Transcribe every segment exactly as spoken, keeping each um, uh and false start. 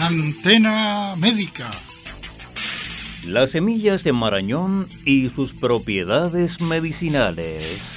Antena Médica. Las semillas de marañón y sus propiedades medicinales.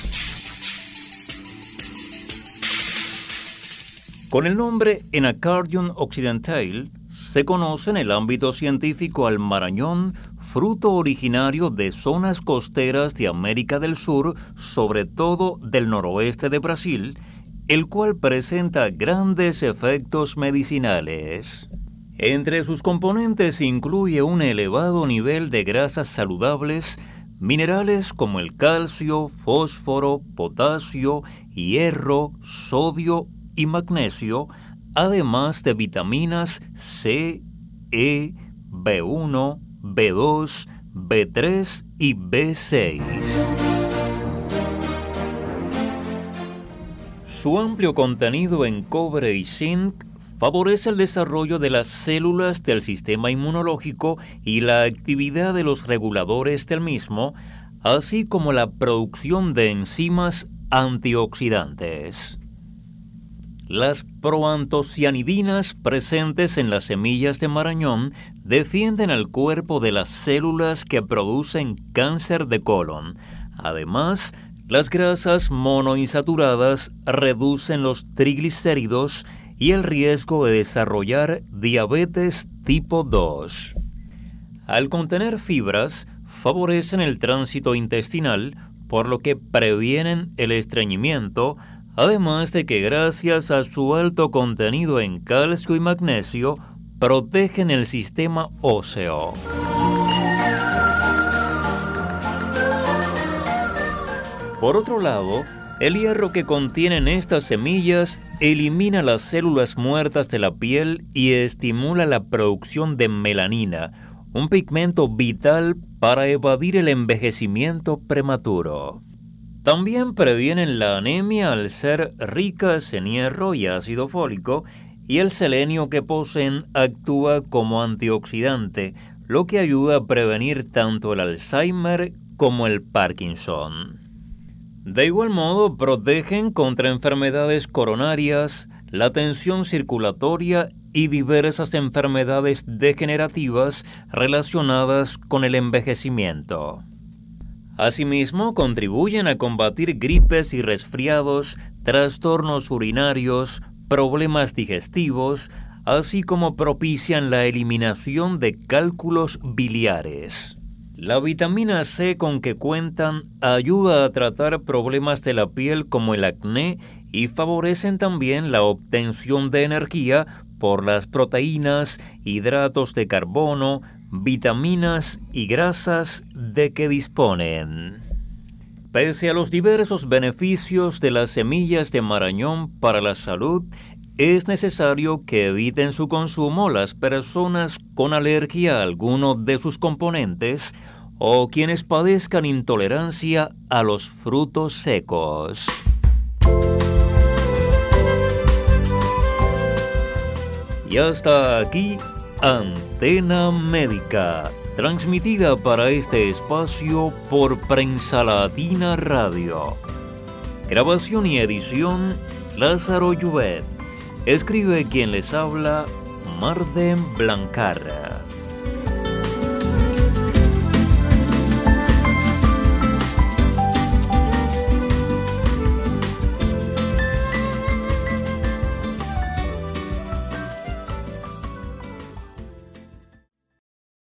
Con el nombre Anacardium occidental, se conoce en el ámbito científico al marañón, fruto originario de zonas costeras de América del Sur, sobre todo del noroeste de Brasil, el cual presenta grandes efectos medicinales. Entre sus componentes incluye un elevado nivel de grasas saludables, minerales como el calcio, fósforo, potasio, hierro, sodio y magnesio, además de vitaminas C, E, B uno, B dos, B tres y B seis. Su amplio contenido en cobre y zinc favorece el desarrollo de las células del sistema inmunológico y la actividad de los reguladores del mismo, así como la producción de enzimas antioxidantes. Las proantocianidinas presentes en las semillas de marañón defienden al cuerpo de las células que producen cáncer de colon. Además, las grasas monoinsaturadas reducen los triglicéridos y el riesgo de desarrollar diabetes tipo dos. Al contener fibras, favorecen el tránsito intestinal, por lo que previenen el estreñimiento, además de que gracias a su alto contenido en calcio y magnesio, protegen el sistema óseo. Por otro lado, el hierro que contienen estas semillas elimina las células muertas de la piel y estimula la producción de melanina, un pigmento vital para evadir el envejecimiento prematuro. También previenen la anemia al ser ricas en hierro y ácido fólico, y el selenio que poseen actúa como antioxidante, lo que ayuda a prevenir tanto el Alzheimer como el Parkinson. De igual modo, protegen contra enfermedades coronarias, la tensión circulatoria y diversas enfermedades degenerativas relacionadas con el envejecimiento. Asimismo, contribuyen a combatir gripes y resfriados, trastornos urinarios, problemas digestivos, así como propician la eliminación de cálculos biliares. La vitamina C con que cuentan ayuda a tratar problemas de la piel como el acné y favorecen también la obtención de energía por las proteínas, hidratos de carbono, vitaminas y grasas de que disponen. Pese a los diversos beneficios de las semillas de marañón para la salud, es necesario que eviten su consumo las personas con alergia a alguno de sus componentes o quienes padezcan intolerancia a los frutos secos. Y hasta aquí, Antena Médica, transmitida para este espacio por Prensa Latina Radio. Grabación y edición, Lázaro Llobet. Escribe quien les habla, Marden Blancar.